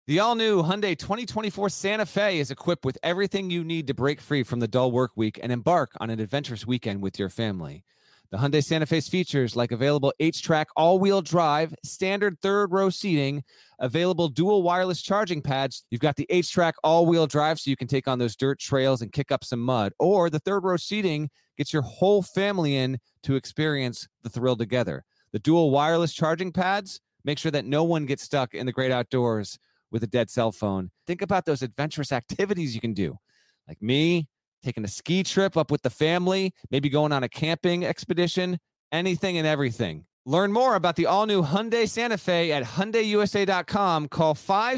The all-new Hyundai 2024 Santa Fe is equipped with everything you need to break free from the dull work week and embark on an adventurous weekend with your family. The Hyundai Santa Fe's features like available H-Track all-wheel drive, standard third-row seating, available dual wireless charging pads. You've got the H-Track all-wheel drive so you can take on those dirt trails and kick up some mud. Or the third-row seating gets your whole family in to experience the thrill together. The dual wireless charging pads make sure that no one gets stuck in the great outdoors with a dead cell phone. Think about those adventurous activities you can do. Like me, taking a ski trip up with the family, maybe going on a camping expedition, anything and everything. Learn more about the all-new Hyundai Santa Fe at HyundaiUSA.com. Call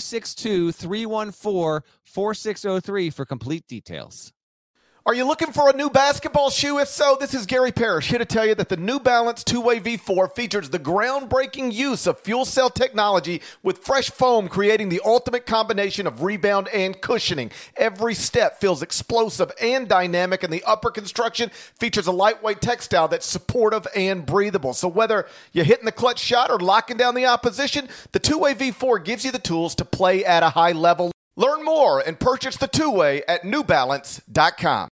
562-314-4603 for complete details. Are you looking for a new basketball shoe? If so, this is Gary Parrish here to tell you that the New Balance 2-Way V4 features the groundbreaking use of fuel cell technology with fresh foam, creating the ultimate combination of rebound and cushioning. Every step feels explosive and dynamic, and the upper construction features a lightweight textile that's supportive and breathable. So whether you're hitting the clutch shot or locking down the opposition, the 2-Way V4 gives you the tools to play at a high level. Learn more and purchase the 2-Way at newbalance.com.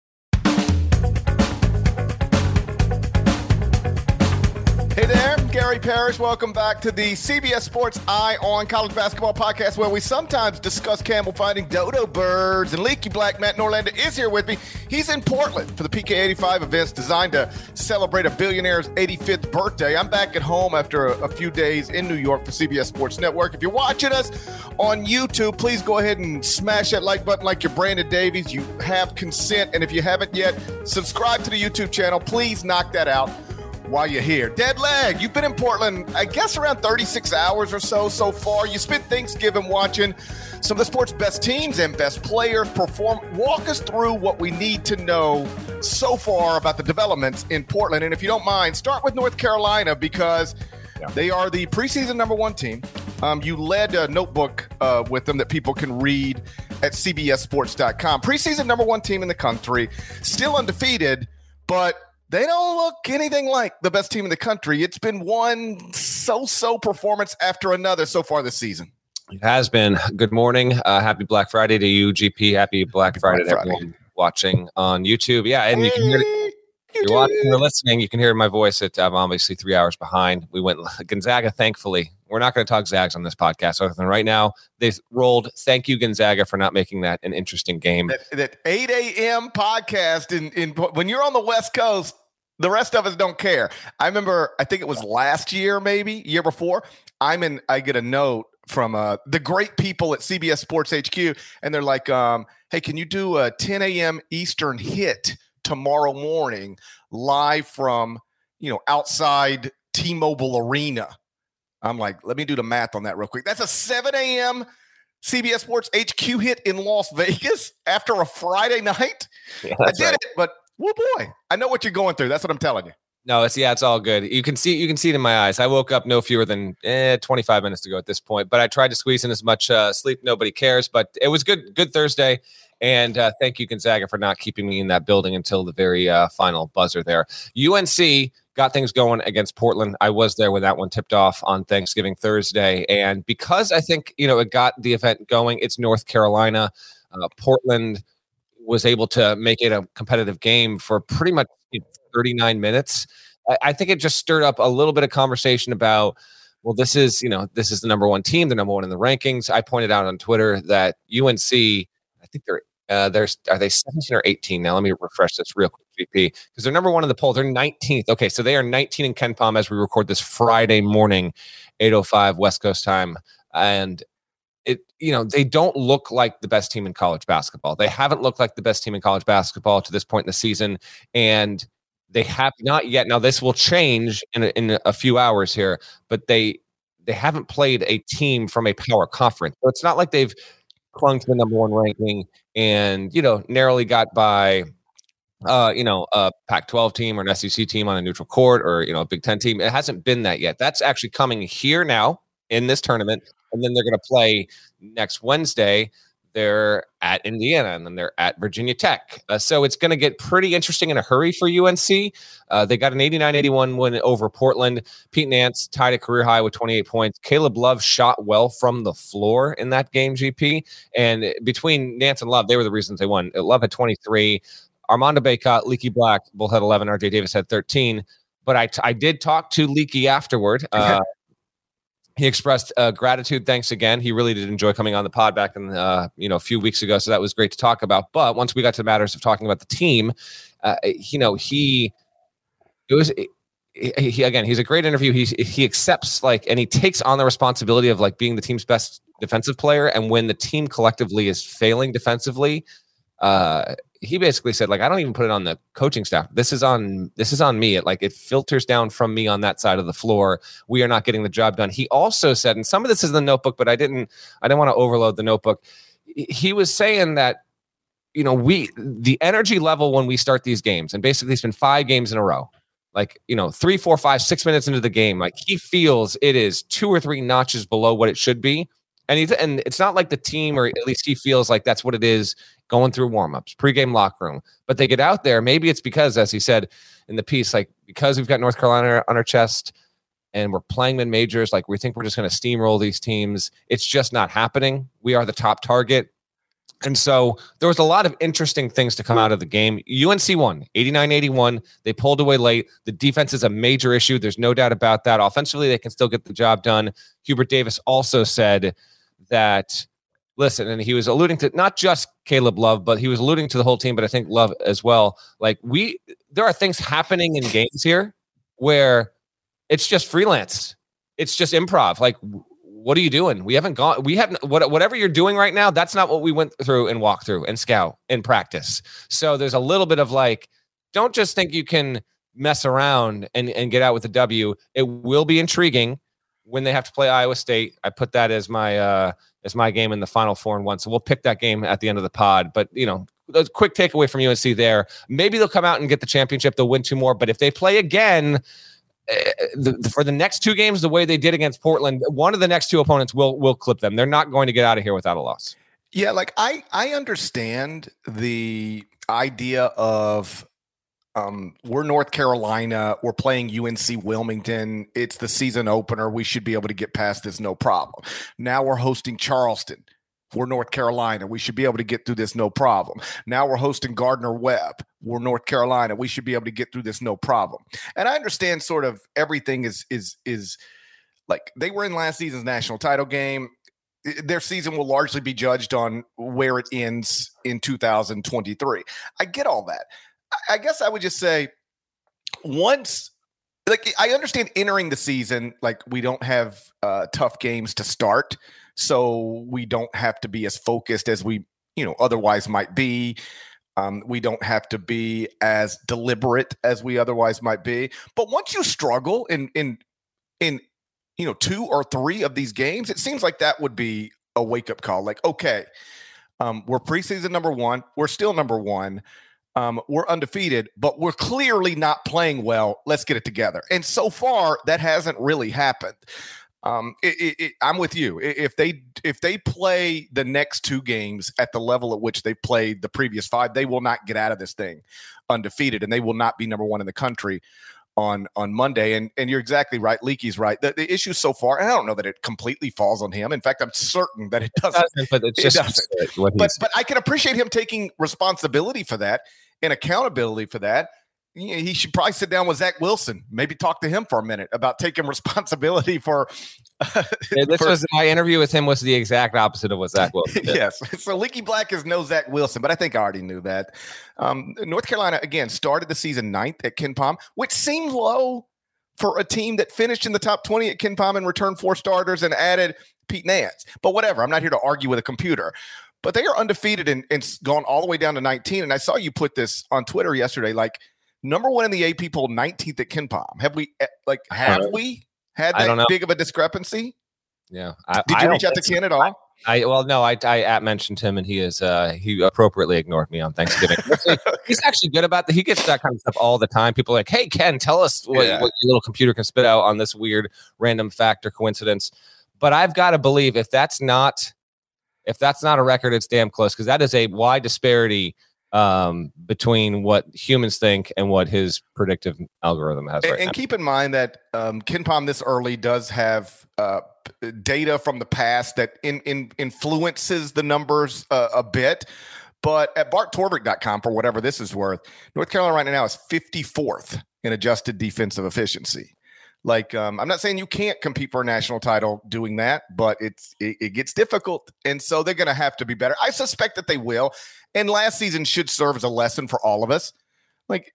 Hey there, Gary Parrish. Welcome back to the CBS Sports Eye on College Basketball podcast, where we sometimes discuss camel fighting, dodo birds, and leaky black. Matt Norlander is here with me. He's in Portland for the PK85 events designed to celebrate a billionaire's 85th birthday. I'm back at home after a few days in New York for CBS Sports Network. If you're watching us on YouTube, please go ahead and smash that like button like you're Brandon Davies. You have consent, and if you haven't yet, subscribe to the YouTube channel. Please knock that out while you're here. Dead Leg, you've been in Portland, I guess, around 36 hours or so far. You spent Thanksgiving watching some of the sport's best teams and best players perform. Walk us through what we need to know so far about the developments in Portland. And if you don't mind, start with North Carolina, because they are the preseason number one team. You led a notebook with them that people can read at cbssports.com. Preseason number one team in the country, still undefeated, but they don't look anything like the best team in the country. It's been one so-so performance after another so far this season. It has been. Good morning. Happy Black Friday to you, GP. Happy Black Friday to everyone watching on YouTube. Yeah, and you can hear it. You're watching or listening, you can hear my voice. I'm obviously 3 hours behind. We went Gonzaga, thankfully. We're not going to talk Zags on this podcast. Other than right now, they've rolled. Thank you, Gonzaga, for not making that an interesting game. That 8 a.m. podcast, in when you're on the West Coast, the rest of us don't care. I remember, I think it was last year, maybe, year before, I get a note from the great people at CBS Sports HQ, and they're like, hey, can you do a 10 a.m. Eastern hit tomorrow morning live from, outside T-Mobile Arena? I'm like, let me do the math on that real quick. That's a 7 a.m. CBS Sports HQ hit in Las Vegas after a Friday night. Yeah, I did it, but whoa, boy, I know what you're going through. That's what I'm telling you. No, it's all good. You can see it in my eyes. I woke up no fewer than 25 minutes to go at this point, but I tried to squeeze in as much sleep. Nobody cares, but it was good Thursday. And thank you, Gonzaga, for not keeping me in that building until the very final buzzer there. UNC got things going against Portland. I was there when that one tipped off on Thanksgiving Thursday. And because I think, it got the event going, it's North Carolina. Portland was able to make it a competitive game for pretty much 39 minutes. I think it just stirred up a little bit of conversation about, well, this is the number one team. They're number one in the rankings. I pointed out on Twitter that UNC, I think are they 17 or 18 now? Let me refresh this real quick, GP, because they're number one in the poll. They're 19th. Okay, so they are 19 in KenPom as we record this Friday morning, 8:05 West Coast time. And they don't look like the best team in college basketball. They haven't looked like the best team in college basketball to this point in the season, and they have not yet. Now, this will change in a few hours here, but they haven't played a team from a power conference. So it's not like they've clung to the number one ranking and, narrowly got by, a Pac-12 team or an SEC team on a neutral court or, a Big Ten team. It hasn't been that yet. That's actually coming here now in this tournament. And then they're going to play next Wednesday they're at Indiana, and then they're at Virginia Tech. So it's going to get pretty interesting in a hurry for UNC. They got an 89-81 win over Portland. Pete Nance tied a career high with 28 points. Caleb Love shot well from the floor in that game, GP. And between Nance and Love, they were the reasons they won. Love had 23. Armando Bacot, Leaky Black both had 11. RJ Davis had 13. But I did talk to Leaky afterward. He expressed gratitude. Thanks again. He really did enjoy coming on the pod back in a few weeks ago. So that was great to talk about. But once we got to the matters of talking about the team, he's a great interview. He accepts and he takes on the responsibility of being the team's best defensive player. And when the team collectively is failing defensively, he basically said, I don't even put it on the coaching staff. This is on me. It filters down from me on that side of the floor. We are not getting the job done. He also said, and some of this is in the notebook, but I didn't want to overload the notebook. He was saying that, the energy level when we start these games, and basically it's been 5 games in a row, 3, 4, 5, 6 minutes into the game, he feels it is 2 or 3 notches below what it should be. And it's not like the team, or at least he feels like that's what it is going through warmups, pregame locker room. But they get out there. Maybe it's because, as he said in the piece, because we've got North Carolina on our chest and we're playing mid-majors, we think we're just going to steamroll these teams. It's just not happening. We are the top target. And so there was a lot of interesting things to come out of the game. UNC won 89-81. They pulled away late. The defense is a major issue. There's no doubt about that. Offensively, they can still get the job done. Hubert Davis also said that, listen, and he was alluding to not just Caleb Love, but he was alluding to the whole team, but I think Love as well. There are things happening in games here where it's just freelance. It's just improv. What are you doing? Whatever you're doing right now, that's not what we went through and walk through and scout in practice. So there's a little bit of don't just think you can mess around and get out with a W. It will be intriguing when they have to play Iowa State. I put that as my game in the Final Four and 1. So we'll pick that game at the end of the pod. But, a quick takeaway from UNC there. Maybe they'll come out and get the championship. They'll win 2 more. But if they play again for the next 2 games, the way they did against Portland, one of the next 2 opponents will clip them. They're not going to get out of here without a loss. Yeah, I understand the idea of we're North Carolina, we're playing UNC Wilmington, it's the season opener, we should be able to get past this no problem. Now we're hosting Charleston, we're North Carolina, we should be able to get through this no problem. Now we're hosting Gardner-Webb, we're North Carolina, we should be able to get through this no problem. And I understand sort of everything is they were in last season's national title game. Their season will largely be judged on where it ends in 2023. I get all that. I guess I would just say once, I understand entering the season, we don't have tough games to start, so we don't have to be as focused as we, otherwise might be. We don't have to be as deliberate as we otherwise might be. But once you struggle in 2 or 3 of these games, it seems like that would be a wake-up call. Okay, we're preseason number 1. We're still number 1. We're undefeated, but we're clearly not playing well. Let's get it together. And so far, that hasn't really happened. I'm with you. If they play the next 2 games at the level at which they've played the previous 5, they will not get out of this thing undefeated, and they will not be number 1 in the country on Monday. And you're exactly right. Leakey's right. The issue so far, and I don't know that it completely falls on him. In fact, I'm certain that it doesn't. But it's just but I can appreciate him taking responsibility for that and accountability for that. He should probably sit down with Zach Wilson, maybe talk to him for a minute about taking responsibility for. My interview with him was the exact opposite of what Zach Wilson did. Yes. So Leaky Black is no Zach Wilson, but I think I already knew that. North Carolina, again, started the season 9th at KenPom, which seems low for a team that finished in the top 20 at KenPom and returned 4 starters and added Pete Nance. But whatever, I'm not here to argue with a computer. But they are undefeated and gone all the way down to 19. And I saw you put this on Twitter yesterday, number 1 in the AP poll, 19th at KenPom. Have we had that big of a discrepancy? Yeah. Did you reach out to Ken at all? I mentioned him, and he appropriately ignored me on Thanksgiving. He's actually good about that. He gets that kind of stuff all the time. People are like, hey, Ken, tell us what your little computer can spit out on this weird random fact or coincidence. But I've got to believe if that's not If that's not a record, it's damn close, because that is a wide disparity between what humans think and what his predictive algorithm has right now. And keep in mind that KenPom this early does have data from the past that influences the numbers a bit. But at BartTorvik.com, for whatever this is worth, North Carolina right now is 54th in adjusted defensive efficiency. Like, I'm not saying you can't compete for a national title doing that, but it gets difficult. And so they're going to have to be better. I suspect that they will. And last season should serve as a lesson for all of us. Like,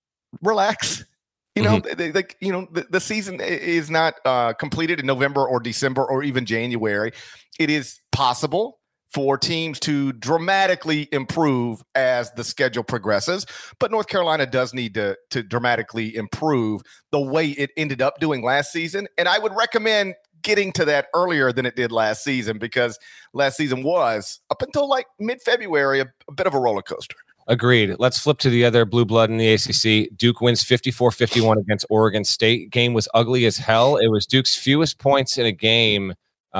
relax. You know, the season is not completed in November or December or even January. It is possible for teams to dramatically improve as the schedule progresses. But North Carolina does need to dramatically improve the way it ended up doing last season. And I would recommend getting to that earlier than it did last season, because last season was, up until like mid-February, a bit of a roller coaster. Agreed. Let's flip to the other blue blood in the ACC. Duke wins 54-51 against Oregon State. Game was ugly as hell. It was Duke's fewest points in a game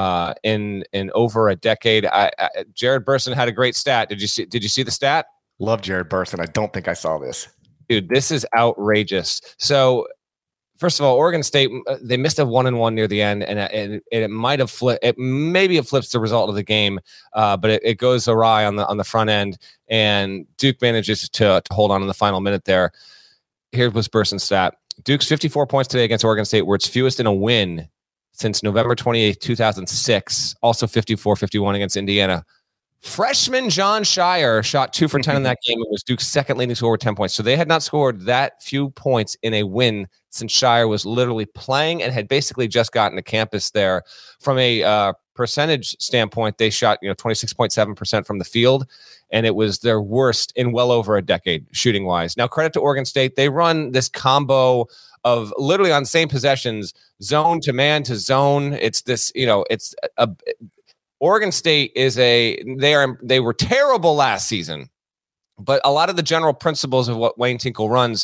in over a decade. Jared Burson had a great stat. Did you see the stat? Love Jared Burson. I don't think I saw this. Dude, this is outrageous. So, first of all, Oregon State, they missed a 1-and-1 near the end, and it might have flipped. Maybe it flips the result of the game, but it goes awry on the front end, and Duke manages to hold on in the final minute there. Here was Burson's stat. Duke's 54 points today against Oregon State were its fewest in a win since November 28th, 2006. Also 54-51 against Indiana. Freshman John Shire shot 2 for 10 in that game. It was Duke's second leading scorer with 10 points. So they had not scored that few points in a win since Shire was literally playing and had basically just gotten to campus there. From a percentage standpoint, they shot 26.7% from the field, and it was their worst in well over a decade shooting wise. Now, credit to Oregon State. They run this combo of literally on same possessions, zone to man to zone. It's this, it's a Oregon State they were terrible last season, but a lot of the general principles of what Wayne Tinkle runs,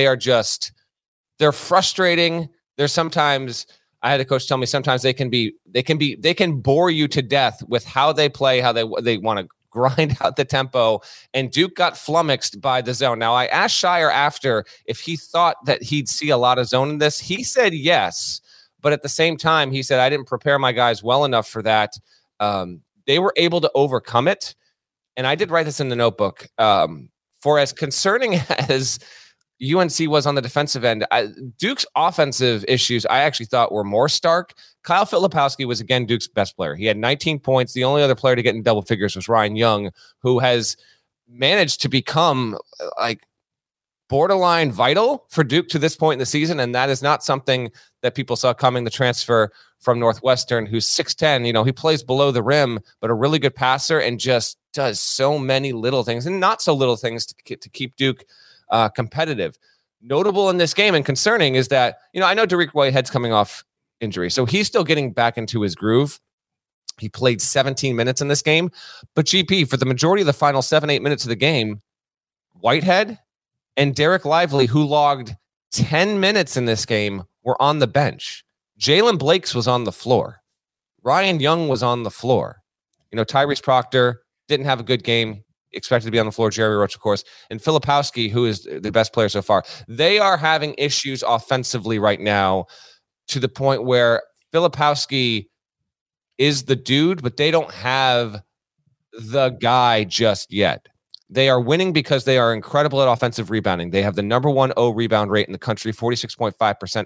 they're frustrating. There's sometimes, I had a coach tell me, sometimes they can bore you to death with how they play, how they want to grind out the tempo, and Duke got flummoxed by the zone. Now, I asked Shire after if he thought that he'd see a lot of zone in this. He said yes, but at the same time, he said, I didn't prepare my guys well enough for that. They were able to overcome it, and I did write this in the notebook. For as concerning as UNC was on the defensive end, Duke's offensive issues I actually thought were more stark. Kyle Filipowski was, again, Duke's best player. He had 19 points. The only other player to get in double figures was Ryan Young, who has managed to become like borderline vital for Duke to this point in the season, and that is not something that people saw coming. The transfer from Northwestern, who's 6'10", he plays below the rim, but a really good passer and just does so many little things and not so little things to keep Duke competitive. Notable in this game and concerning is that, I know Dariq Whitehead's coming off injury, so he's still getting back into his groove. He played 17 minutes in this game, but GP, for the majority of the final 7-8 minutes of the game, Whitehead and Derek Lively, who logged 10 minutes in this game, were on the bench. Jalen Blakes was on the floor. Ryan Young was on the floor. Tyrese Proctor didn't have a good game. Expected to be on the floor. Jeremy Roach, of course. And Filipowski, who is the best player so far. They are having issues offensively right now, to the point where Filipowski is the dude, but they don't have the guy just yet. They are winning because they are incredible at offensive rebounding. They have the number 1 O rebound rate in the country, 46.5%.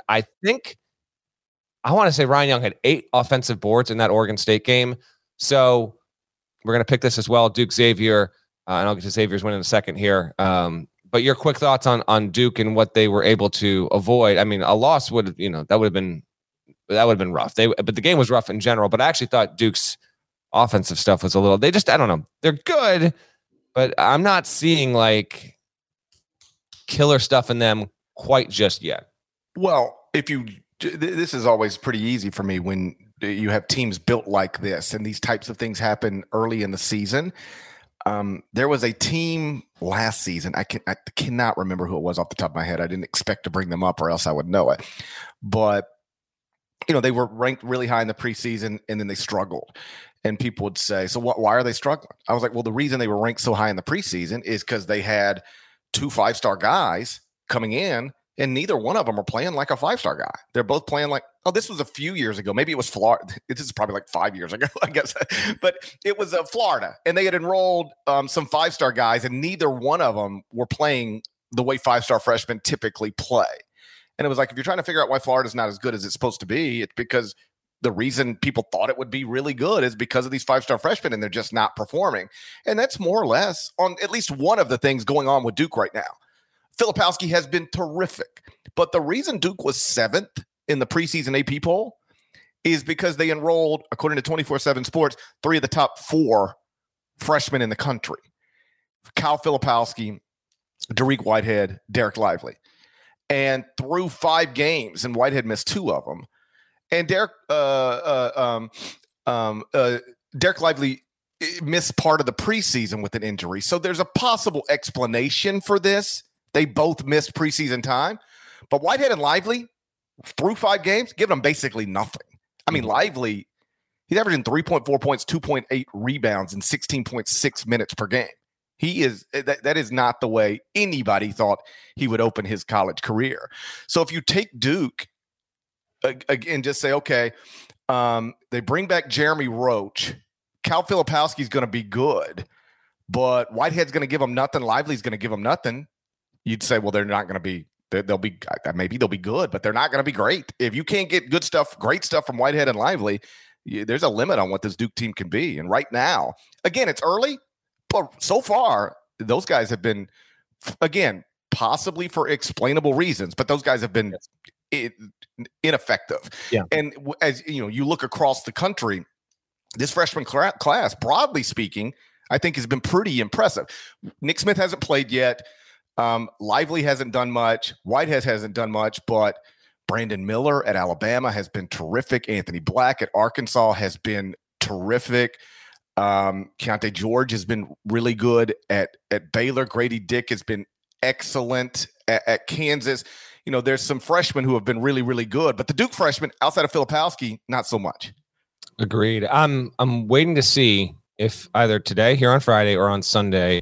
I want to say Ryan Young had 8 offensive boards in that Oregon State game. So we're going to pick this as well. Duke Xavier, and I'll get to Xavier's win in a second here. But your quick thoughts on Duke and what they were able to avoid. I mean, a loss would, that would have been rough. But the game was rough in general. But I actually thought Duke's offensive stuff was a little, I don't know. They're good, but I'm not seeing like killer stuff in them quite just yet. Well, this is always pretty easy for me when you have teams built like this and these types of things happen early in the season. There was a team last season. I cannot remember who it was off the top of my head. I didn't expect to bring them up or else I would know it. But, they were ranked really high in the preseason and then they struggled. And people would say, so why are they struggling? I was like, well, the reason they were ranked so high in the preseason is because they had 2 5-star guys coming in, and neither one of them are playing like a 5-star guy. They're both playing like, this was a few years ago. Maybe it was Florida. This is probably like 5 years ago, I guess. But it was Florida, and they had enrolled some 5-star guys, and neither one of them were playing the way 5-star freshmen typically play. And it was like, if you're trying to figure out why Florida's not as good as it's supposed to be, it's because the reason people thought it would be really good is because of these 5-star freshmen, and they're just not performing. And that's more or less on at least one of the things going on with Duke right now. Filipowski has been terrific, but the reason Duke was 7th in the preseason AP poll is because they enrolled, according to 24/7 Sports, 3 of the top 4 freshmen in the country: Kyle Filipowski, Dariq Whitehead, Derek Lively. And through 5 games, and Whitehead missed 2 of them, and Derek Lively missed part of the preseason with an injury. So there's a possible explanation for this. They both missed preseason time. But Whitehead and Lively, through 5 games, giving them basically nothing. I mean, Lively, he's averaging 3.4 points, 2.8 rebounds, and 16.6 minutes per game. He is that is not the way anybody thought he would open his college career. So if you take Duke again, just say, okay, they bring back Jeremy Roach, Cal Filipowski is going to be good, but Whitehead's going to give them nothing. Lively's going to give them nothing. You'd say, well, they're not going to be. Maybe they'll be good, but they're not going to be great. If you can't get good stuff, great stuff from Whitehead and Lively, there's a limit on what this Duke team can be. And right now, again, it's early. But so far, those guys have been, again, possibly for explainable reasons, but those guys have been ineffective. Yeah. And as you look across the country, this freshman class, broadly speaking, I think has been pretty impressive. Nick Smith hasn't played yet. Lively hasn't done much. Whitehead hasn't done much, but Brandon Miller at Alabama has been terrific. Anthony Black at Arkansas has been terrific. Keontae George has been really good at Baylor. Grady Dick has been excellent at Kansas. There's some freshmen who have been really, really good, but the Duke freshmen outside of Filipowski, not so much. Agreed. I'm waiting to see if either today here on Friday or on Sunday,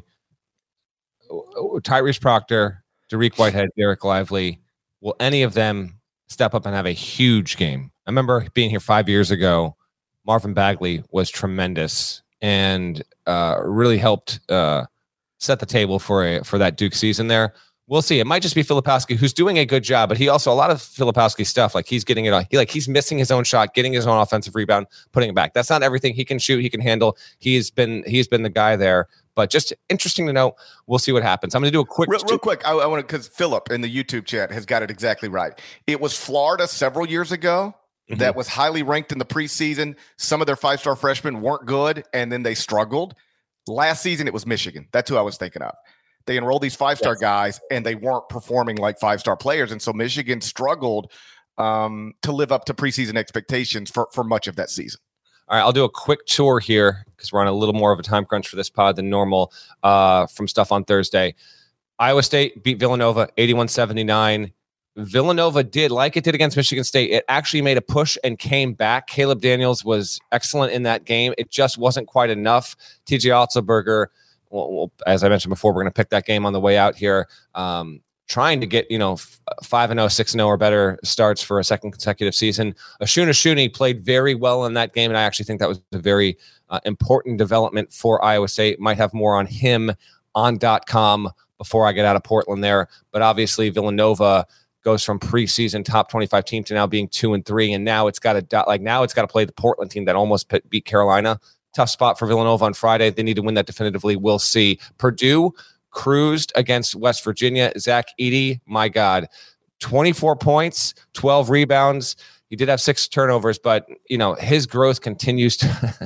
Tyrese Proctor, Dariq Whitehead, Derek Lively, will any of them step up and have a huge game? I remember being here 5 years ago. Marvin Bagley was tremendous and really helped set the table for that Duke season there. We'll see. It might just be Filipowski, who's doing a good job, but he also, a lot of Filipowski stuff, like he's getting it, he's missing his own shot, getting his own offensive rebound, putting it back. That's not everything. He can shoot, he can handle. He's been the guy there. But just interesting to know. We'll see what happens. I'm going to do a quick... Real quick, I want to, because Philip in the YouTube chat has got it exactly right. It was Florida several years ago that was highly ranked in the preseason. Some of their 5-star freshmen weren't good, and then they struggled. Last season, it was Michigan. That's who I was thinking of. They enrolled these 5-star guys, and they weren't performing like 5-star players, and so Michigan struggled to live up to preseason expectations for much of that season. All right, I'll do a quick tour here because we're on a little more of a time crunch for this pod than normal from stuff on Thursday. Iowa State beat Villanova 81-79. Villanova did, like it did against Michigan State, it actually made a push and came back. Caleb Daniels was excellent in that game. It just wasn't quite enough. TJ Otzelberger, well, as I mentioned before, we're going to pick that game on the way out here. Trying to get 5-0, 6-0 or better starts for a second consecutive season. Ashuna Shuni played very well in that game, and I actually think that was a very important development for Iowa State. Might have more on him on .com before I get out of Portland there. But obviously Villanova goes from preseason top 25 team to now being 2-3, and now it's got to play the Portland team that almost beat Carolina. Tough spot for Villanova on Friday. They need to win that definitively. We'll see. Purdue cruised against West Virginia. Zach Edey, my God, 24 points, 12 rebounds. He did have 6 turnovers, but his growth continues to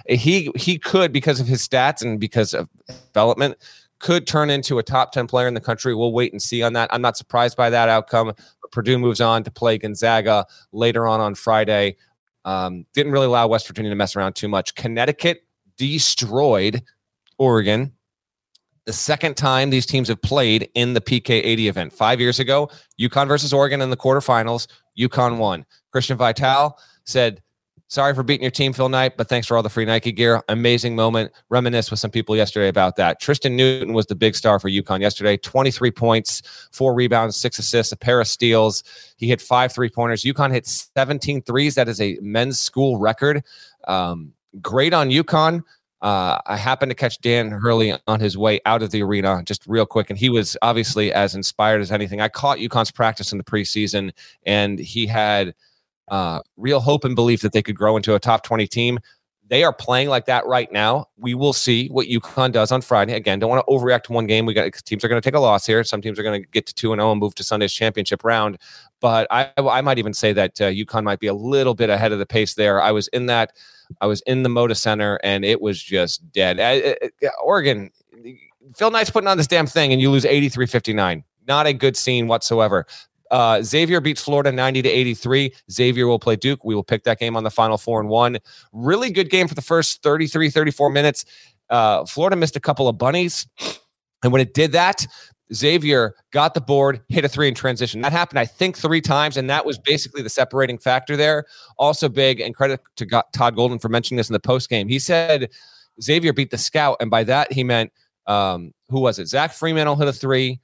he could, because of his stats and because of development, could turn into a top 10 player in the country. We'll wait and see on that. I'm not surprised by that outcome. Purdue moves on to play Gonzaga later on Friday. Didn't really allow West Virginia to mess around too much. Connecticut destroyed Oregon. The second time these teams have played in the PK80 event. 5 years ago, UConn versus Oregon in the quarterfinals. UConn won. Christian Vital said Sorry for beating your team, Phil Knight, but thanks for all the free Nike gear. Amazing moment. Reminisce with some people yesterday about that. Tristan Newton was the big star for UConn yesterday. 23 points, 4 rebounds, 6 assists, a pair of steals. He hit 5 3-pointers. UConn hit 17 threes. That is a men's school record. Great on UConn. I happened to catch Dan Hurley on his way out of the arena just real quick, and he was obviously as inspired as anything. I caught UConn's practice in the preseason, and he had real hope and belief that they could grow into a top 20 team. They are playing like that right now. We will see what UConn does on Friday. Again, don't want to overreact to one game. Teams are going to take a loss here. Some teams are going to get to 2-0 and move to Sunday's championship round. But I might even say that UConn might be a little bit ahead of the pace there. I was in the Moda Center, and it was just dead. Oregon, Phil Knight's putting on this damn thing, and you lose 83-59. Not a good scene whatsoever. Xavier beats Florida 90-83. Xavier will play Duke. We will pick that game on the final 4-1. Really good game for the first 33, 34 minutes. Florida missed a couple of bunnies. And when it did that, Xavier got the board, hit a 3 in transition. That happened, I think, 3 times, and that was basically the separating factor there. Also big, and credit to Todd Golden for mentioning this in the postgame. He said Xavier beat the scout, and by that he meant, who was it? Zach Freemantle hit a 3.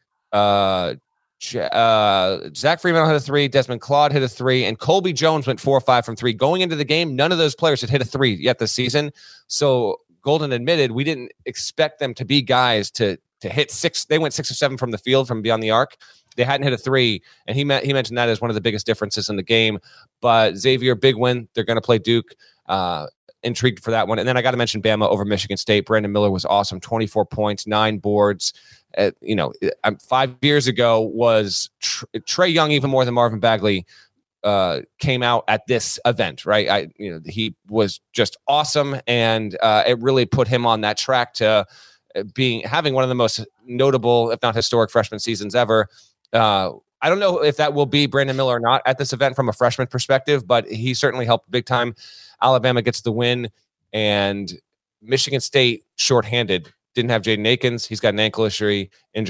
Zach Freeman hit a 3, Desmond Claude hit a 3, and Colby Jones went 4-5 from 3. Going into the game, none of those players had hit a 3 yet this season. So Golden admitted we didn't expect them to be guys to hit 6. They went 6 or 7 from the field from beyond the arc. They hadn't hit a 3, and he mentioned that as one of the biggest differences in the game. But Xavier, big win. They're going to play Duke. Intrigued for that one. And then I got to mention Bama over Michigan State. Brandon Miller was awesome. 24 points, 9 boards. 5 years ago was Trae Young, even more than Marvin Bagley, came out at this event, right? He was just awesome, and it really put him on that track to having one of the most notable, if not historic, freshman seasons ever. I don't know if that will be Brandon Miller or not at this event from a freshman perspective, but he certainly helped big time. Alabama gets the win, and Michigan State shorthanded. Didn't have Jaden Akins. He's got an ankle injury.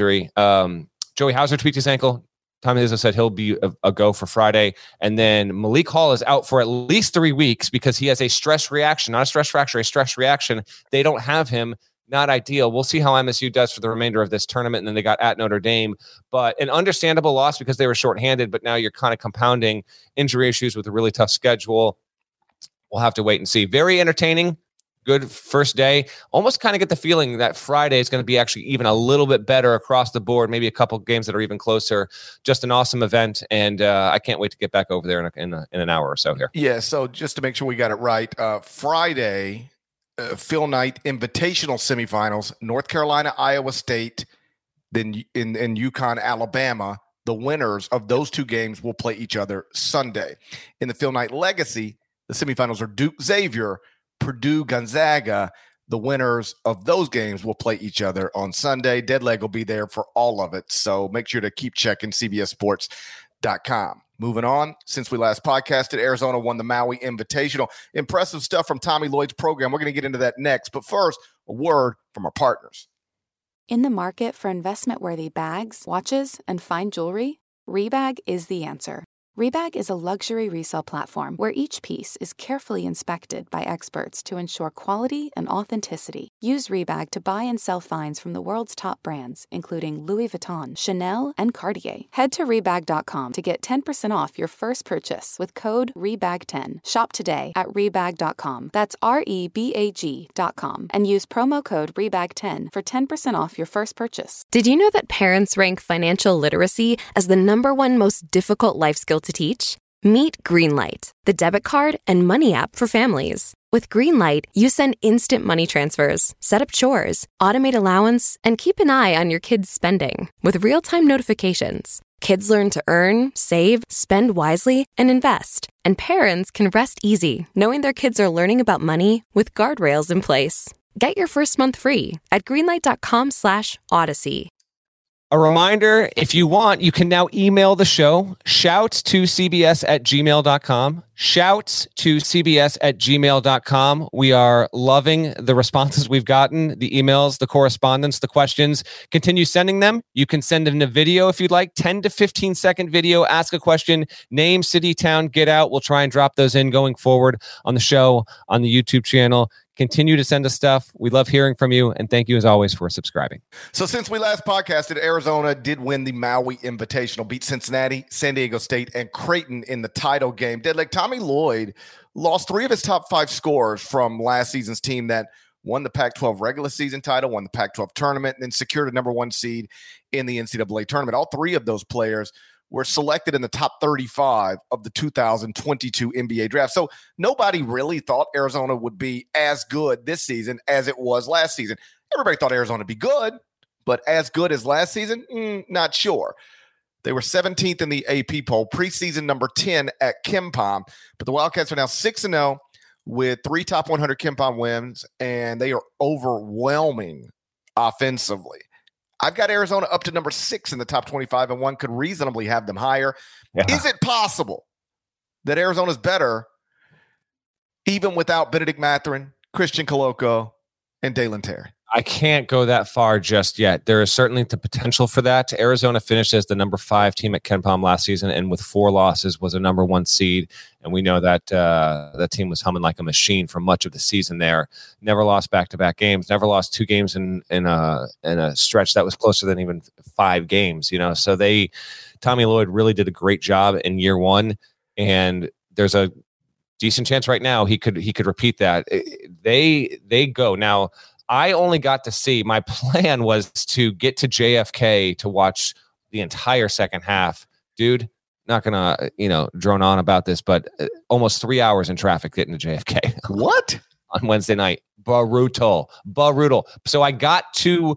Joey Hauser tweaked his ankle. Tommy Izzo said he'll be a go for Friday. And then Malik Hall is out for at least 3 weeks because he has a stress reaction, not a stress fracture, a stress reaction. They don't have him. Not ideal. We'll see how MSU does for the remainder of this tournament. And then they got at Notre Dame. But an understandable loss because they were shorthanded. But now you're kind of compounding injury issues with a really tough schedule. We'll have to wait and see. Very entertaining. Good first day. Almost kind of get the feeling that Friday is going to be actually even a little bit better across the board. Maybe a couple games that are even closer. Just an awesome event, and I can't wait to get back over there in an hour or so here. Yeah. So just to make sure we got it right, Friday, Phil Knight Invitational semifinals: North Carolina, Iowa State, then in UConn, Alabama. The winners of those 2 games will play each other Sunday. In the Phil Knight Legacy, the semifinals are Duke, Xavier, Purdue, Gonzaga. The winners of those games will play each other on Sunday. Deadleg will be there for all of it. So make sure to keep checking CBSSports.com. Moving on, since we last podcasted, Arizona won the Maui Invitational. Impressive stuff from Tommy Lloyd's program. We're going to get into that next. But first, a word from our partners. In the market for investment-worthy bags, watches, and fine jewelry, Rebag is the answer. Rebag is a luxury resale platform where each piece is carefully inspected by experts to ensure quality and authenticity. Use Rebag to buy and sell finds from the world's top brands, including Louis Vuitton, Chanel, and Cartier. Head to Rebag.com to get 10% off your first purchase with code REBAG10. Shop today at Rebag.com. That's REBAG.com. And use promo code REBAG10 for 10% off your first purchase. Did you know that parents rank financial literacy as the #1 most difficult life skill to teach? Meet Greenlight, the debit card and money app for families. With Greenlight, you send instant money transfers, set up chores, automate allowance, and keep an eye on your kids' spending with real-time notifications. Kids learn to earn, save, spend wisely, and invest. And parents can rest easy knowing their kids are learning about money with guardrails in place. Get your first month free at greenlight.com/Odyssey. A reminder, if you want, you can now email the show, shouts2cbs@gmail.com. Shouts2cbs@gmail.com. We are loving the responses we've gotten, the emails, the correspondence, the questions. Continue sending them. You can send in a video if you'd like, 10 to 15 second video, ask a question, name, city, town, get out. We'll try and drop those in going forward on the show, on the YouTube channel. Continue to send us stuff. We love hearing from you. And thank you, as always, for subscribing. So since we last podcasted, Arizona did win the Maui Invitational, beat Cincinnati, San Diego State, and Creighton in the title game. Deadleg, Tommy Lloyd lost 3 of his top 5 scorers from last season's team that won the Pac-12 regular season title, won the Pac-12 tournament, and then secured a number 1 seed in the NCAA tournament. All 3 of those players were selected in the top 35 of the 2022 NBA draft. So nobody really thought Arizona would be as good this season as it was last season. Everybody thought Arizona would be good, but as good as last season, not sure. They were 17th in the AP poll, preseason number 10 at KenPom, but the Wildcats are now 6-0 with 3 top 100 KenPom wins, and they are overwhelming offensively. I've got Arizona up to number 6 in the top 25, and one could reasonably have them higher. Yeah. Is it possible that Arizona's better even without Benedict Mathurin, Christian Koloko, and Dalen Terry? I can't go that far just yet. There is certainly the potential for that. Arizona finished as the number 5 team at KenPom last season, and with 4 losses was a number 1 seed. And we know that that team was humming like a machine for much of the season there. Never lost back-to-back games. Never lost 2 games in a stretch that was closer than even 5 games. So Tommy Lloyd really did a great job in year 1, and there's a decent chance right now he could repeat that. They go now. I only got to see, my plan was to get to JFK to watch the entire second half. Dude, not going to, drone on about this, but almost 3 hours in traffic getting to JFK. What? On Wednesday night. Brutal. So I got to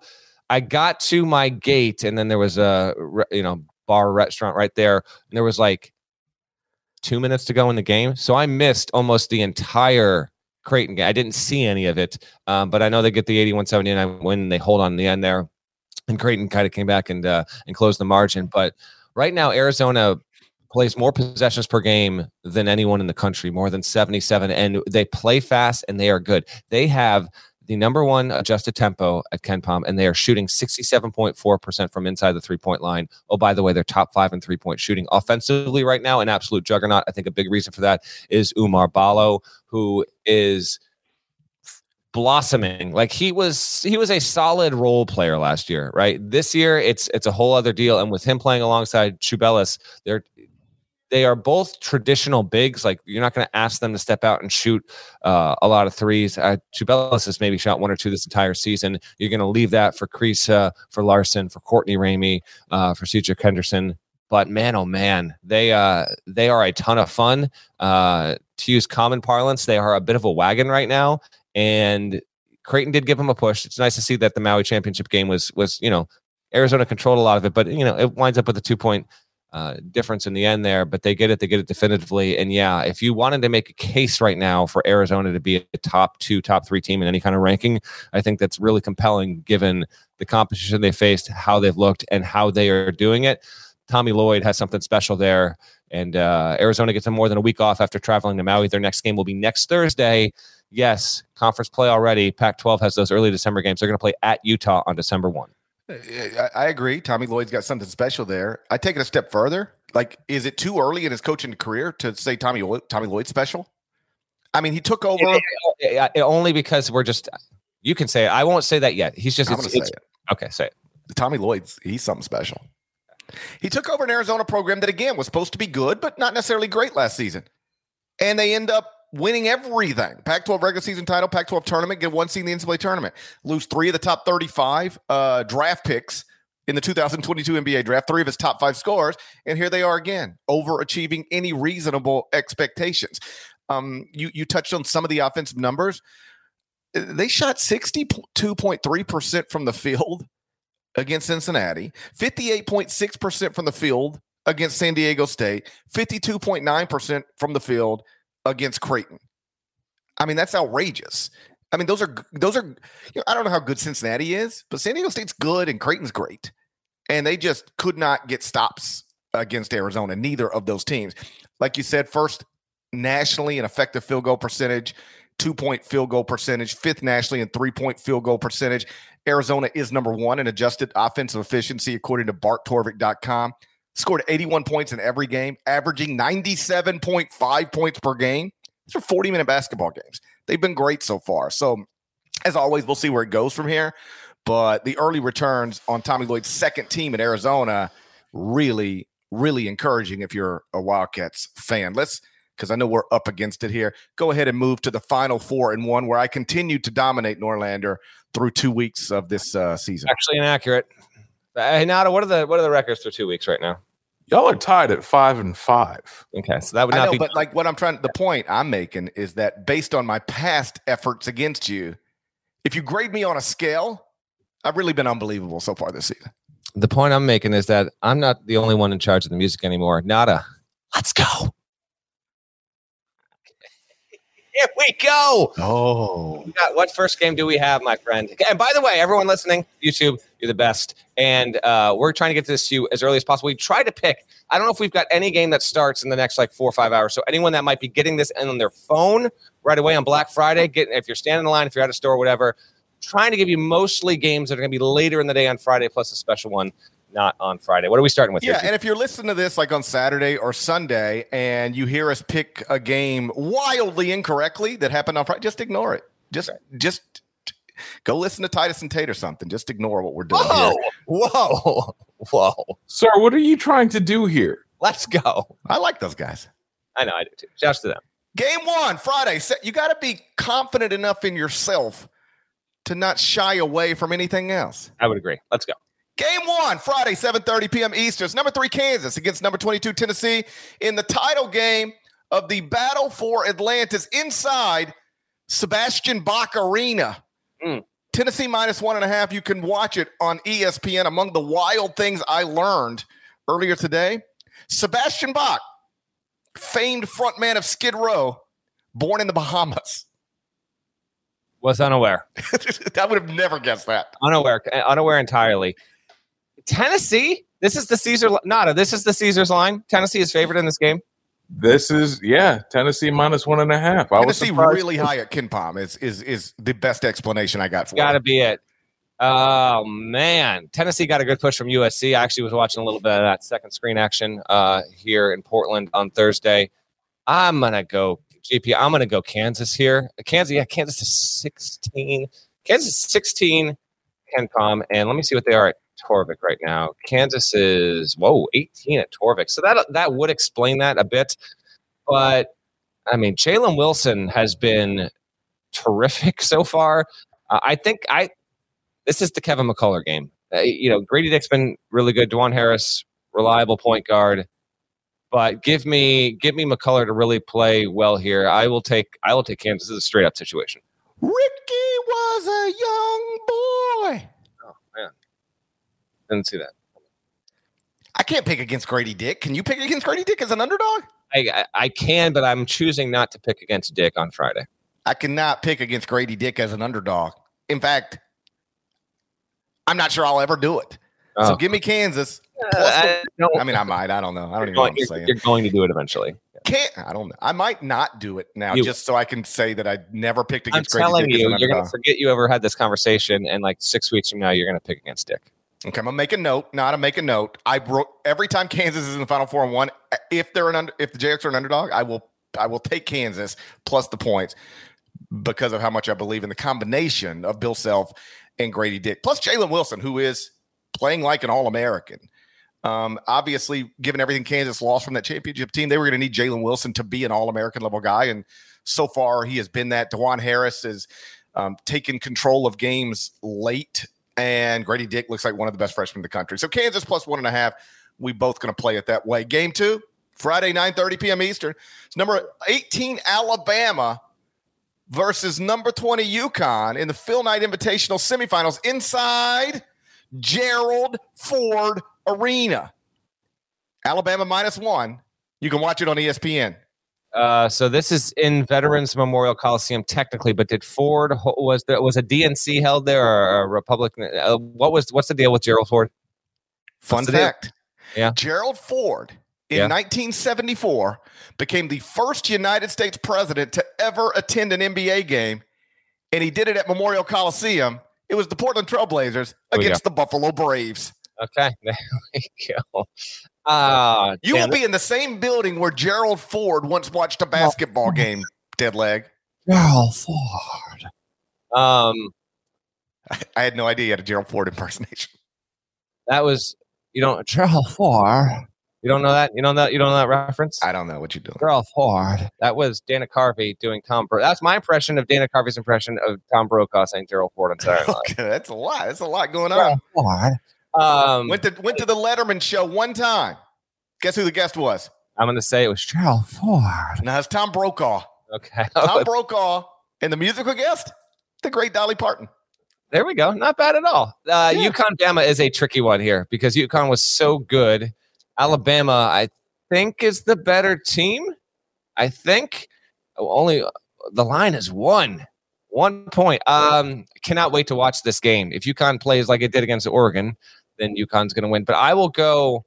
my gate, and then there was a, bar restaurant right there. And there was like 2 minutes to go in the game. So I missed almost the entire Creighton game. I didn't see any of it, but I know they get the 81-79 win. They hold on in the end there, and Creighton kind of came back and closed the margin. But right now, Arizona plays more possessions per game than anyone in the country, more than 77, and they play fast and they are good. They have the number 1 adjusted tempo at KenPom, and they are shooting 67.4% from inside the 3-point line. Oh, by the way, they're top 5 in 3-point shooting offensively right now, an absolute juggernaut. I think a big reason for that is Oumar Ballo, who is blossoming. Like he was a solid role player last year, right? This year, it's a whole other deal. And with him playing alongside Tubelis, they are both traditional bigs. Like you're not going to ask them to step out and shoot a lot of threes. Tubelis has maybe shot 1 or 2 this entire season. You're going to leave that for Kriisa, for Larson, for Courtney Ramey, for Cedric Henderson. But man, oh man, they are a ton of fun. To use common parlance, they are a bit of a wagon right now. And Creighton did give them a push. It's nice to see that the Maui championship game was Arizona controlled a lot of it, but it winds up with a 2-point difference in the end there, but they get it definitively. And yeah, if you wanted to make a case right now for Arizona to be a top 2, top 3 team in any kind of ranking, I think that's really compelling given the competition they faced, how they've looked, and how they are doing it. Tommy Lloyd has something special there, and Arizona gets them more than a week off after traveling to Maui. Their next game will be next Thursday. Yes, conference play already. Pac-12 has those early December games. They're going to play at Utah on December 1. I agree. Tommy Lloyd's got something special there. I take it a step further. Like, is it too early in his coaching career to say Tommy Lloyd's special? I mean, he took over. Only because you can say it. I won't say that yet. He's just, I'm going to say it. Okay, say it. Tommy Lloyd's, he's something special. He took over an Arizona program that, again, was supposed to be good, but not necessarily great last season. And they end up winning everything. Pac-12 regular season title, Pac-12 tournament, get 1 seed in the NCAA tournament. Lose 3 of the top 35 draft picks in the 2022 NBA draft, 3 of his top 5 scorers, and here they are again, overachieving any reasonable expectations. You touched on some of the offensive numbers. They shot 62.3% from the field against Cincinnati, 58.6% from the field against San Diego State, 52.9% from the field against Creighton. I mean, that's outrageous. I mean, those are. I don't know how good Cincinnati is, but San Diego State's good and Creighton's great. and they just could not get stops against Arizona, neither of those teams. Like you said, first nationally in effective field goal percentage, 2-point field goal percentage, fifth nationally in 3-point field goal percentage. Arizona is number 1 in adjusted offensive efficiency, according to BartTorvik.com. Scored 81 points in every game, averaging 97.5 points per game. These are 40-minute basketball games. They've been great so far. So, as always, we'll see where it goes from here. But the early returns on Tommy Lloyd's second team in Arizona, really, really encouraging if you're a Wildcats fan. Because I know we're up against it here, go ahead and move to the final 4-1, where I continue to dominate Norlander through 2 weeks of this season. Actually inaccurate. Hey, Nada, what are the records for 2 weeks right now? Y'all are tied at 5-5. Okay, so that would not be. But like what the point I'm making is that based on my past efforts against you, if you grade me on a scale, I've really been unbelievable so far this season. The point I'm making is that I'm not the only one in charge of the music anymore. Nada, let's go. Here we go. Oh. What first game do we have, my friend? And by the way, everyone listening, YouTube, you're the best. And we're trying to get this to you as early as possible. We try to pick. I don't know if we've got any game that starts in the next 4 or 5 hours. So anyone that might be getting this on their phone right away on Black Friday, if you're standing in line, if you're at a store, whatever, trying to give you mostly games that are going to be later in the day on Friday, plus a special one not on Friday. What are we starting with? Yeah, here? and if you're listening to this like on Saturday or Sunday and you hear us pick a game wildly incorrectly that happened on Friday, just ignore it. Just go listen to Titus and Tate or something. Just ignore what we're doing here. Whoa. Sir, what are you trying to do here? Let's go. I like those guys. I know, I do too. Shouts to them. Game 1, Friday. You got to be confident enough in yourself to not shy away from anything else. I would agree. Let's go. Game 1, Friday, 7:30 p.m. Eastern. It's number 3 Kansas against number 22 Tennessee in the title game of the Battle for Atlantis inside Sebastian Bach Arena. Tennessee -1.5. You can watch it on ESPN. Among the wild things I learned earlier today, Sebastian Bach, famed frontman of Skid Row, born in the Bahamas. Was unaware. I would have never guessed that. Unaware entirely. Tennessee, this is the Caesars line. Tennessee is favored in this game. This is, Tennessee -1.5. Tennessee really high at KenPom is the best explanation I got for it. Gotta be it. Oh, man. Tennessee got a good push from USC. I actually was watching a little bit of that second screen action here in Portland on Thursday. I'm going to go GP. I'm going to go Kansas here. Kansas is 16. Kansas is 16 KenPom. And let me see what they are at Torvik right now. Kansas is 18 at Torvik. So that would explain that a bit. But I mean, Jalen Wilson has been terrific so far. I think this is the Kevin McCullough game. Grady Dick's been really good. DeJuan Harris, reliable point guard. But give me McCullough to really play well here. I will take Kansas. This is a straight up situation. Ricky was a young boy. Oh man, didn't see that. I can't pick against Grady Dick. Can you pick against Grady Dick as an underdog? I can, but I'm choosing not to pick against Dick on Friday. I cannot pick against Grady Dick as an underdog. In fact, I'm not sure I'll ever do it. Oh. So give me Kansas. I might. I don't know. I don't even know what I'm saying. You're going to do it eventually. I don't know. I might not do it now just so I can say that I never picked against Grady Dick. I'm telling you, you're going to forget you ever had this conversation, and 6 weeks from now, you're going to pick against Dick. Okay, I'm going to make a note. Make a note. I wrote every time Kansas is in the Final Four and 1, if the Jayhawks are an underdog, I will take Kansas plus the points because of how much I believe in the combination of Bill Self and Grady Dick, plus Jalen Wilson, who is playing like an All-American. Obviously, given everything Kansas lost from that championship team, they were going to need Jalen Wilson to be an All-American level guy, and so far he has been that. DeJuan Harris has taken control of games late, and Grady Dick looks like one of the best freshmen in the country. So Kansas plus 1.5, we both going to play it that way. Game 2, Friday, 9:30 p.m. Eastern. It's number 18 Alabama versus number 20 UConn in the Phil Knight Invitational semifinals inside Gerald Ford Arena. Alabama -1. You can watch it on ESPN. So this is in Veterans Memorial Coliseum technically, but did Ford was a DNC held there or a Republican? What's the deal with Gerald Ford? Fun What's the deal? fact. Yeah. Gerald Ford in 1974 became the first United States president to ever attend an NBA game, and he did it at Memorial Coliseum. It was the Portland Trailblazers against the Buffalo Braves. Okay, there we go. You will be in the same building where Gerald Ford once watched a basketball game, dead leg. Gerald Ford. I had no idea you had a Gerald Ford impersonation. That was, Gerald Ford. You don't know that? You don't know that reference? I don't know what you're doing. Gerald Ford. That was Dana Carvey doing Tom Brokaw. That's my impression of Dana Carvey's impression of Tom Brokaw saying Gerald Ford on Saturday Night. Okay, that's a lot. That's a lot going on. Went to the Letterman show one time. Guess who the guest was? I'm going to say it was Gerald Ford. Now it's Tom Brokaw. Okay. Tom Brokaw and the musical guest, the great Dolly Parton. There we go. Not bad at all. UConn Bama is a tricky one here because UConn was so good. Alabama, I think, is the better team. I think only the line is 1 point. Cannot wait to watch this game. If UConn plays like it did against Oregon, then UConn's going to win. But I will go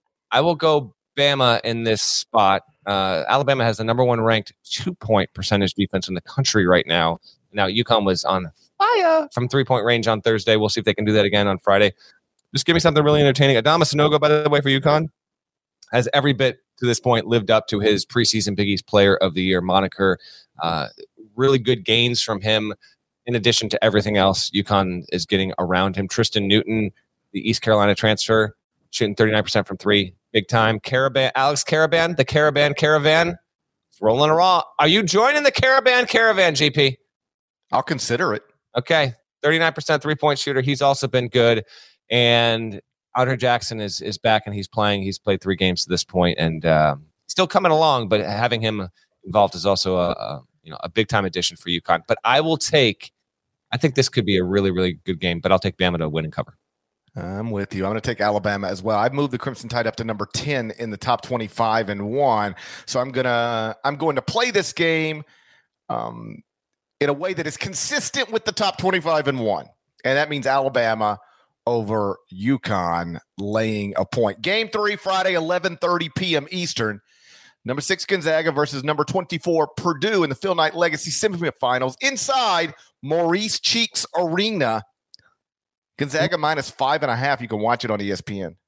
Bama in this spot. Alabama has the number 1 ranked 2-point percentage defense in the country right now. Now UConn was on fire from 3-point range on Thursday. We'll see if they can do that again on Friday. Just give me something really entertaining. Adama Sanogo, by the way, for UConn, has every bit to this point lived up to his preseason Big East Player of the Year moniker. Really good gains from him. In addition to everything else UConn is getting around him. Tristan Newton, the East Carolina transfer, shooting 39% from 3. Big time. Alex Caravan, the Caravan. It's rolling around. Are you joining the Caravan, GP? I'll consider it. Okay. 39% 3-point shooter. He's also been good. And Outer Jackson is back and he's playing. He's played 3 games to this point and still coming along, but having him involved is also a big time addition for UConn. But I think this could be a really, really good game, but I'll take Bama to win and cover. I'm with you. I'm going to take Alabama as well. I've moved the Crimson Tide up to number 10 in the top 25 and 1. So I'm going to play this game in a way that is consistent with the top 25 and 1. And that means Alabama over UConn laying a point. Game 3, Friday, 11:30 p.m. Eastern. Number 6 Gonzaga versus number 24 Purdue in the Phil Knight Legacy Semifinals inside Maurice Cheeks Arena. Gonzaga minus 5.5. You can watch it on ESPN.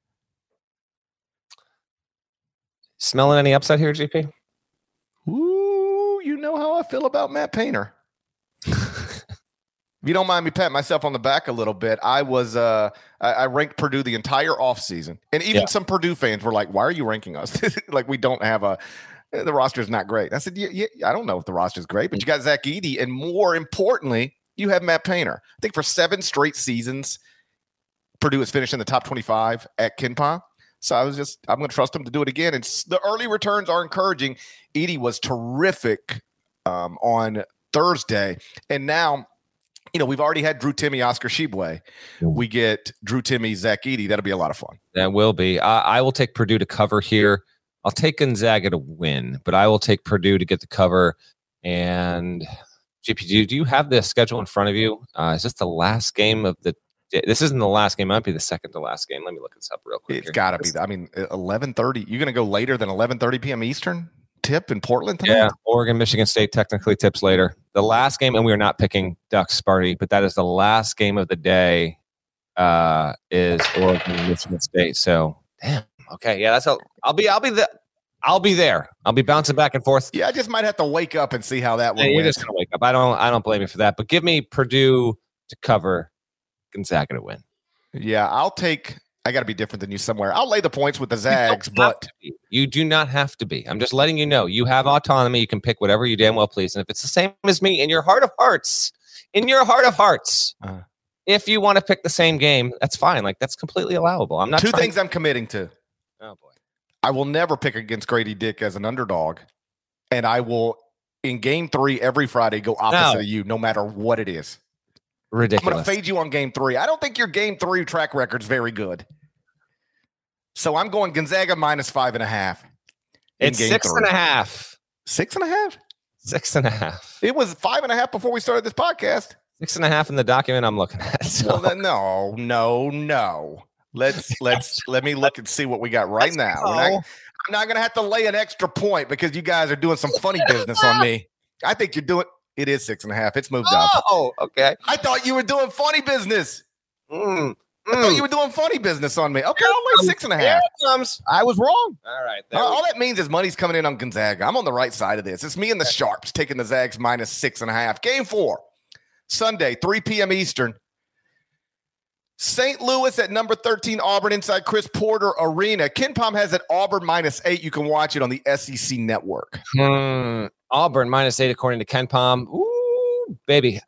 Smelling any upside here, GP? Ooh, you know how I feel about Matt Painter. If you don't mind me patting myself on the back a little bit, I ranked Purdue the entire offseason. And even some Purdue fans were like, why are you ranking us? Like we don't have the roster is not great. I said, yeah, I don't know if the roster is great, but you got Zach Edey. And more importantly, you have Matt Painter. I think for 7 straight seasons, Purdue has finished in the top 25 at KenPom. So I'm going to trust him to do it again. And the early returns are encouraging. Edey was terrific on Thursday. And now, we've already had Drew Timme, Oscar Tshiebwe. We get Drew Timme, Zach Edey. That'll be a lot of fun. That will be. I will take Purdue to cover here. I'll take Gonzaga to win, but I will take Purdue to get the cover. And GP, do you have the schedule in front of you? Is this the last game of the? This isn't the last game. It might be the second to last game. Let me look this up real quick. It's got to be. 11:30. You're going to go later than 11:30 p.m. Eastern tip in Portland tonight? Yeah, Oregon, Michigan State technically tips later. The last game, and we are not picking Ducks, Sparty, but that is the last game of the day. Is Oregon, Michigan State. So, damn. Okay, yeah, I'll be there. I'll be bouncing back and forth. Yeah, I just might have to wake up and see how that one went. You're went. just gonna wake up. I don't blame you for that. But give me Purdue to cover, Gonzaga to win. Yeah, I got to be different than you somewhere. I'll lay the points with the Zags, but you do not have to be. I'm just letting you know you have autonomy. You can pick whatever you damn well please. And if it's the same as me, in your heart of hearts, if you want to pick the same game, that's fine. Like that's completely allowable. I'm not two things I'm committing to. Oh boy. I will never pick against Grady Dick as an underdog. And I will, in game 3 every Friday, go opposite of you, no matter what it is. Ridiculous. I'm going to fade you on game 3. I don't think your game 3 track record's very good. So I'm going Gonzaga minus 5.5. It's 6.5. 6.5? 6.5. It was 5.5 before we started this podcast. 6.5 in the document I'm looking at. So. Well, no. Let me look and see what we got right now. I'm not going to have to lay an extra point because you guys are doing some funny business on me. I think you're doing. It is 6.5. It's moved up. Oh, okay. I thought you were doing funny business. I thought you were doing funny business on me. Okay, I'll lay 6.5. Here it comes. I was wrong. All right. All that means is money's coming in on Gonzaga. I'm on the right side of this. It's me and the Sharps taking the Zags minus 6.5. Game 4, Sunday, 3 p.m. Eastern. St. Louis at number 13, Auburn inside Chris Porter Arena. Ken Pom has it Auburn minus 8. You can watch it on the SEC network. Auburn minus 8 according to Ken Pom. Ooh, baby.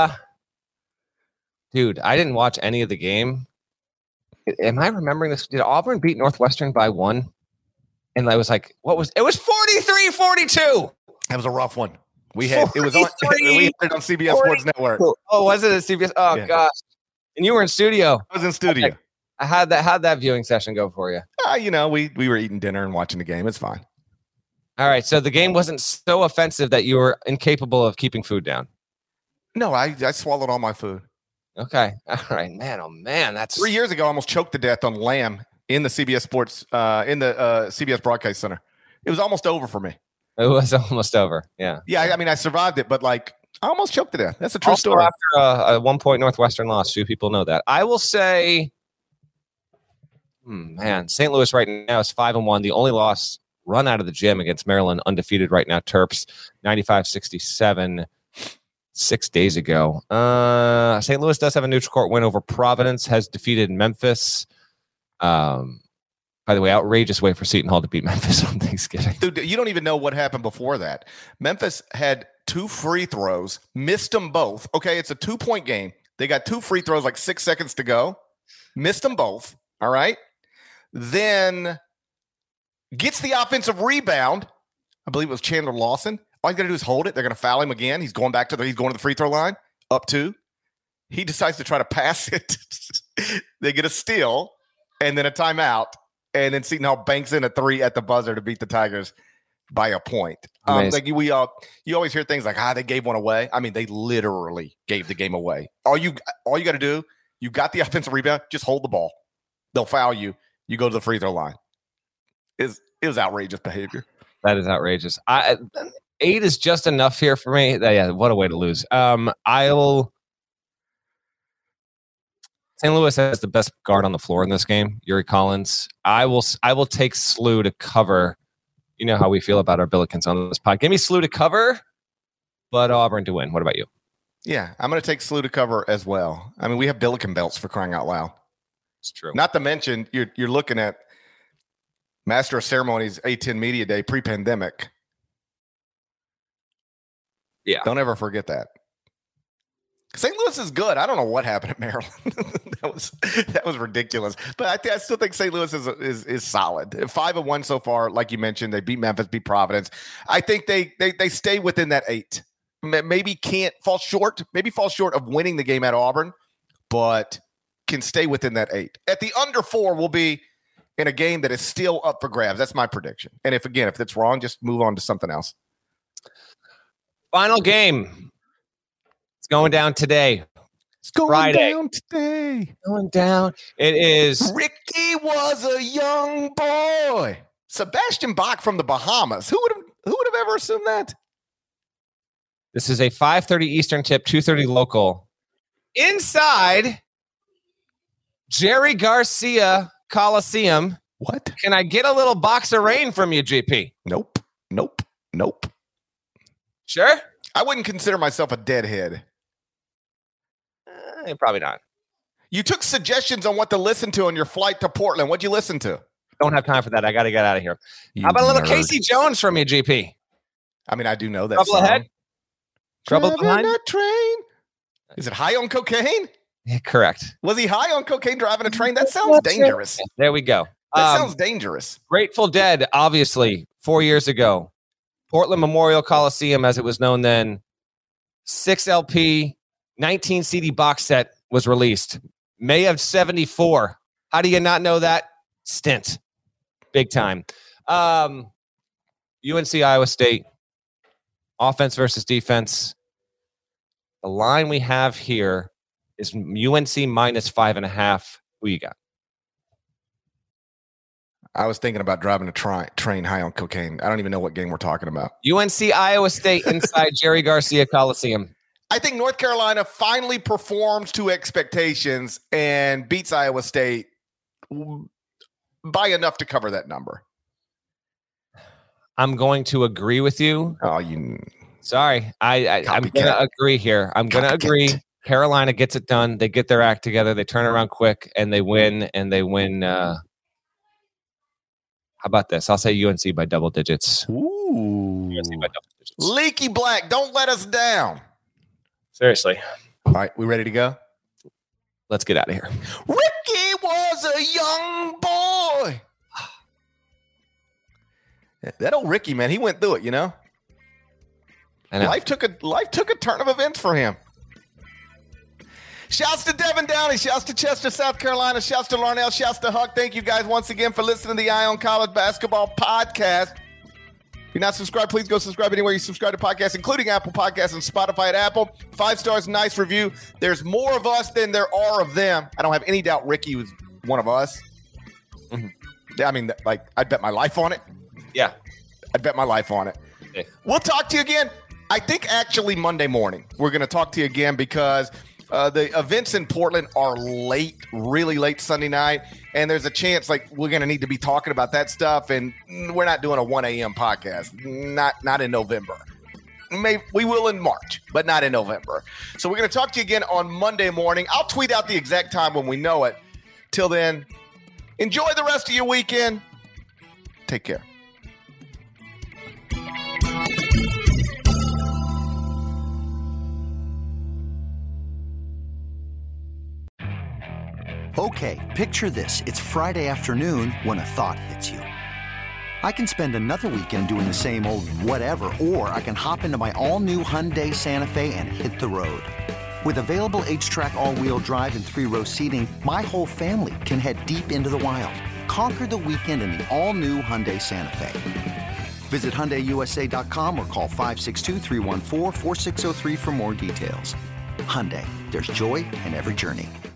Dude, I didn't watch any of the game. Am I remembering this? Did Auburn beat Northwestern by 1? And I was like, it was 43-42. That was a rough one. We had it was on CBS Sports Network. Oh, was it a CBS? Oh, yeah. Gosh. And you were in studio. I was in studio. Okay. How'd that viewing session go for you? We were eating dinner and watching the game. It's fine. All right. So the game wasn't so offensive that you were incapable of keeping food down. No, I swallowed all my food. Okay. All right, man. Oh, man. That's 3 years ago. I almost choked to death on lamb in the CBS Sports, in the CBS Broadcast Center. It was almost over for me. It was almost over. Yeah. Yeah. I mean, I survived it, but I almost choked to death. That's a true story. After a 1 point Northwestern loss, few people know that. I will say, man, St. Louis right now is 5-1. The only loss run out of the gym against Maryland, undefeated right now. Terps 95-67 6 days ago. St. Louis does have a neutral court win over Providence. Has defeated Memphis. By the way, outrageous way for Seton Hall to beat Memphis on Thanksgiving. Dude, you don't even know what happened before that. Memphis had 2 free throws, missed them both. Okay, it's a 2-point game. They got 2 free throws, like 6 seconds to go. Missed them both. All right. Then gets the offensive rebound. I believe it was Chandler Lawson. All you got to do is hold it. They're going to foul him again. He's going to the free throw line. Up 2. He decides to try to pass it. They get a steal and then a timeout. And then Seton Hall banks in a 3 at the buzzer to beat the Tigers by a point. You always hear things like, they gave one away. I mean, they literally gave the game away. All you got to do, you got the offensive rebound, just hold the ball. They'll foul you. You go to the free throw line. It was outrageous behavior. That is outrageous. 8 is just enough here for me. Yeah, what a way to lose. St. Louis has the best guard on the floor in this game, Yuri Collins. I will take SLU to cover. You know how we feel about our Billikens on this pod. Give me SLU to cover, but Auburn to win. What about you? Yeah, I'm going to take SLU to cover as well. I mean, we have Billiken belts for crying out loud. It's true. Not to mention, you're looking at Master of Ceremonies A10 Media Day pre-pandemic. Yeah. Don't ever forget that. St. Louis is good. I don't know what happened at Maryland. that was ridiculous. But I still think St. Louis is solid. 5-1 so far, like you mentioned. They beat Memphis, beat Providence. I think they stay within that 8. Maybe can't fall short. Maybe fall short of winning the game at Auburn, but can stay within that 8. At the under 4 will be in a game that is still up for grabs. That's my prediction. And if it's wrong, just move on to something else. Final game. Going down today. It's going Friday. down today. Going down. It is. Ricky was a young boy. Sebastian Bach from the Bahamas. Who would have ever assumed that? This is a 5:30 Eastern tip, 2:30 local. Inside Jerry Garcia Coliseum. What? Can I get a little box of rain from you, GP? Nope. Sure? I wouldn't consider myself a deadhead. Probably not. You took suggestions on what to listen to on your flight to Portland. What'd you listen to? Don't have time for that. I got to get out of here. How about a little Casey Jones from you, GP? I mean, I do know that Trouble song. ahead? Trouble behind? That train. Is it high on cocaine? Yeah, correct. Was he high on cocaine driving a train? That sounds dangerous. There we go. That sounds dangerous. Grateful Dead, obviously, 4 years ago. Portland Memorial Coliseum, as it was known then. 6 LP, 19 CD box set was released. May of 74. How do you not know that? Stint. Big time. UNC Iowa State. Offense versus defense. The line we have here is UNC minus 5.5. Who you got? I was thinking about driving a train high on cocaine. I don't even know what game we're talking about. UNC Iowa State inside Jerry Garcia Coliseum. I think North Carolina finally performs to expectations and beats Iowa State by enough to cover that number. I'm going to agree with you. Oh, sorry. I'm going to agree here. I'm going to agree. Carolina gets it done. They get their act together. They turn it around quick, and they win. How about this? I'll say UNC by double digits. Ooh. UNC by double digits. Leaky Black, don't let us down. Seriously. All right, we ready to go? Let's get out of here. Ricky was a young boy. That old Ricky, man, he went through it, you know? I know. Life took a turn of events for him. Shouts to Devin Downey. Shouts to Chester, South Carolina. Shouts to Larnell. Shouts to Huck. Thank you guys once again for listening to the Eye on College Basketball Podcast. If you're not subscribed, please go subscribe anywhere you subscribe to podcasts, including Apple Podcasts and Spotify at Apple. 5 stars, nice review. There's more of us than there are of them. I don't have any doubt Ricky was one of us. Mm-hmm. Yeah, I mean, like, I'd bet my life on it. Yeah. I'd bet my life on it. Okay. We'll talk to you again. I think actually Monday morning we're going to talk to you again because the events in Portland are late, really late Sunday night, and there's a chance like we're going to need to be talking about that stuff, and we're not doing a 1 a.m. podcast, not in November. Maybe we will in March, but not in November. So we're going to talk to you again on Monday morning. I'll tweet out the exact time when we know it. Till then, enjoy the rest of your weekend. Take care. Okay, picture this. It's Friday afternoon when a thought hits you. I can spend another weekend doing the same old whatever, or I can hop into my all-new Hyundai Santa Fe and hit the road. With available H-Track all-wheel drive and 3-row seating, my whole family can head deep into the wild. Conquer the weekend in the all-new Hyundai Santa Fe. Visit HyundaiUSA.com or call 562-314-4603 for more details. Hyundai, there's joy in every journey.